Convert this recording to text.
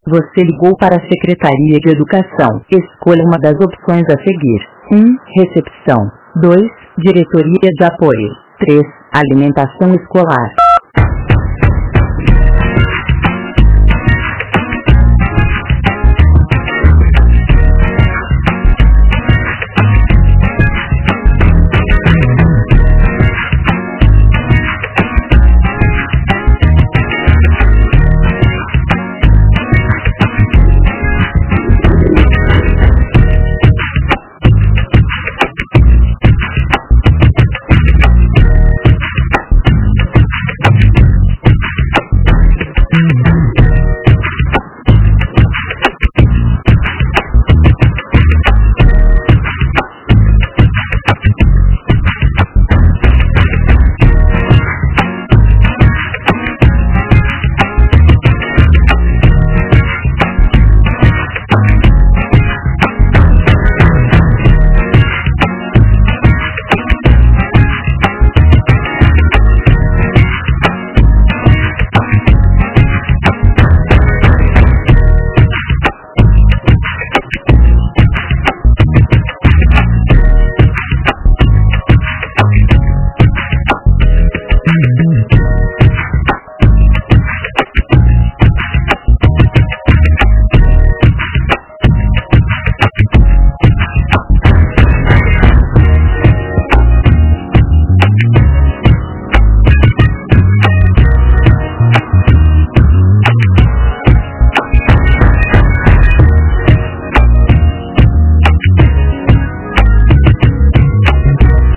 Você ligou para a Secretaria de Educação. Escolha uma das opções a seguir. 1. Recepção. 2. Diretoria de Apoio. 3. Alimentação escolar.